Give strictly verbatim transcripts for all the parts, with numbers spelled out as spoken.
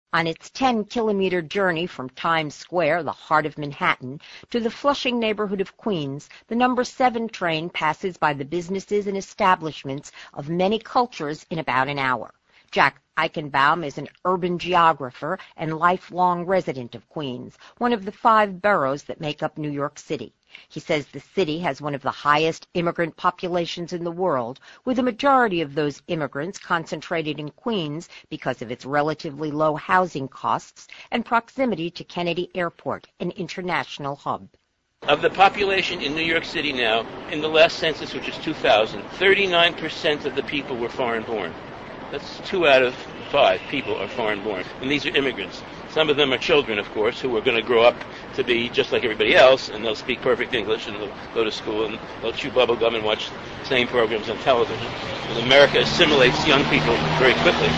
On its ten-kilometer journey from Times Square, the heart of Manhattan, to the Flushing neighborhood of Queens, the number seven train passes by the businesses and establishments of many cultures in about an hour. Jack Eichenbaum is an urban geographer and lifelong resident of Queens, one of the five boroughs that make up New York City. He says the city has one of the highest immigrant populations in the world, with a majority of those immigrants concentrated in Queens because of its relatively low housing costs and proximity to Kennedy Airport, an international hub. Of the population in New York City now, in the last census, which is two thousand, thirty-nine percent of the people were foreign-born. That's two out of five people are foreign-born, and these are immigrants. Some of them are children, of course, who are going to grow up to be just like everybody else, and they'll speak perfect English, and they'll go to school, and they'll chew bubble gum and watch the same programs on television. And America assimilates young people very quickly.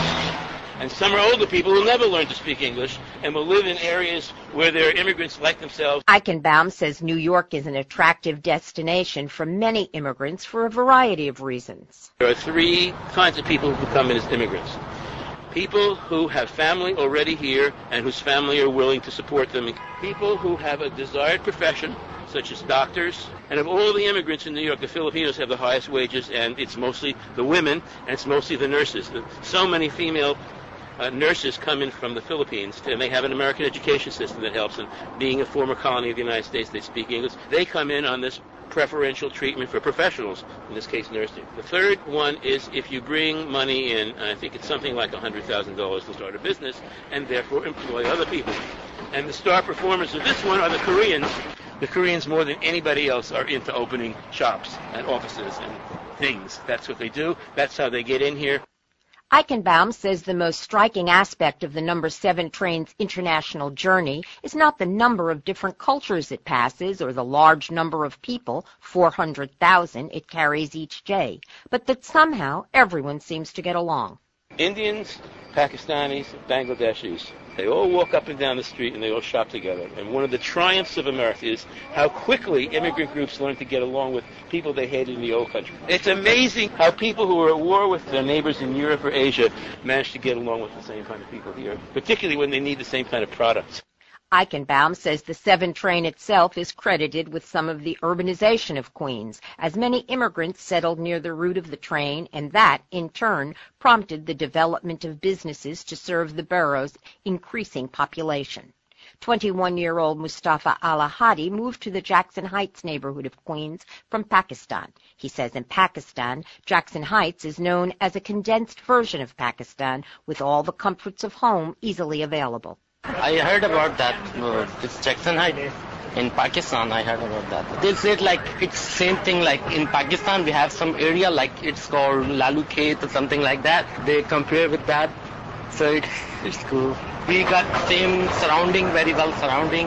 And some are older people who never learn to speak English and will live in areas where there are immigrants like themselves. Eichenbaum says New York is an attractive destination for many immigrants for a variety of reasons. There are three kinds of people who come in as immigrants. People who have family already here and whose family are willing to support them. People who have a desired profession, such as doctors. And of all the immigrants in New York, the Filipinos have the highest wages, and it's mostly the women, and it's mostly the nurses. So many female uh, nurses come in from the Philippines, and they have an American education system that helps them. Being a former colony of the United States, they speak English. They come in on this preferential treatment for professionals, in this case nursing. The third one is if you bring money in, I think it's something like one hundred thousand dollars to start a business, and therefore employ other people. And the star performers of this one are the Koreans. The Koreans, more than anybody else, are into opening shops and offices and things. That's what they do. That's how they get in here. Eichenbaum says the most striking aspect of the number seven train's international journey is not the number of different cultures it passes or the large number of people, four hundred thousand, it carries each day, but that somehow everyone seems to get along. Indians, Pakistanis, Bangladeshis, they all walk up and down the street and they all shop together. And one of the triumphs of America is how quickly immigrant groups learn to get along with people they hated in the old country. It's amazing how people who are at war with their neighbors in Europe or Asia manage to get along with the same kind of people here, particularly when they need the same kind of products. Eichenbaum says the seven train itself is credited with some of the urbanization of Queens, as many immigrants settled near the route of the train, and that, in turn, prompted the development of businesses to serve the borough's increasing population. twenty-one-year-old Mustafa Al-Ahadi moved to the Jackson Heights neighborhood of Queens from Pakistan. He says in Pakistan, Jackson Heights is known as a condensed version of Pakistan, with all the comforts of home easily available. I heard about that. Uh, it's Jackson Heights in Pakistan. I heard about that. They said like it's same thing like in Pakistan we have some area like it's called Lalu Khet or something like that. They compare with that, so it, it's cool. We got same surrounding, very well surrounding.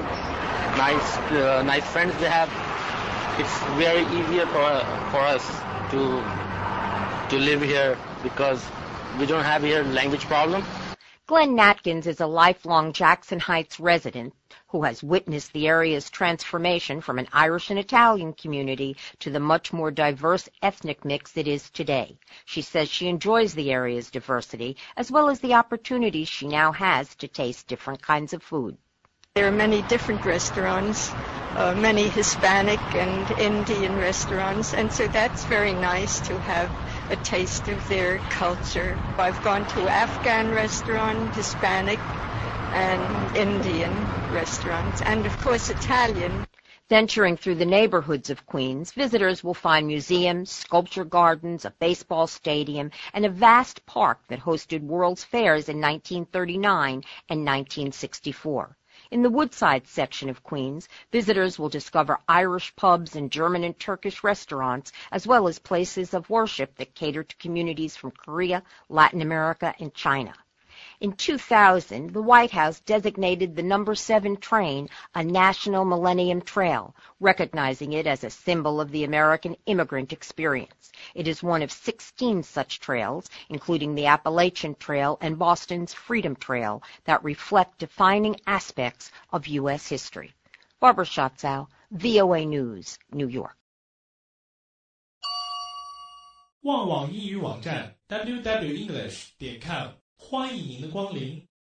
Nice, uh, nice friends they have. It's very easier for for us to to live here because we don't have here language problem. Glenn Natkins is a lifelong Jackson Heights resident who has witnessed the area's transformation from an Irish and Italian community to the much more diverse ethnic mix it is today. She says she enjoys the area's diversity, as well as the opportunities she now has to taste different kinds of food. There are many different restaurants, uh, many Hispanic and Indian restaurants, and so that's very nice to have a taste of their culture. I've gone to Afghan restaurant, Hispanic, and Indian restaurants, and of course Italian. Venturing through the neighborhoods of Queens, visitors will find museums, sculpture gardens, a baseball stadium, and a vast park that hosted World's Fairs in nineteen thirty-nine and nineteen sixty-four. In the Woodside section of Queens, visitors will discover Irish pubs and German and Turkish restaurants, as well as places of worship that cater to communities from Korea, Latin America, and China. In two thousand, the White House designated the number seven train a National Millennium Trail, recognizing it as a symbol of the American immigrant experience. It is one of sixteen such trails, including the Appalachian Trail and Boston's Freedom Trail, that reflect defining aspects of U S history. Barbara Schatzow, V O A News, New York. 旺网英语网站 double-u double-u double-u 点 english 点 com 欢迎您的光临。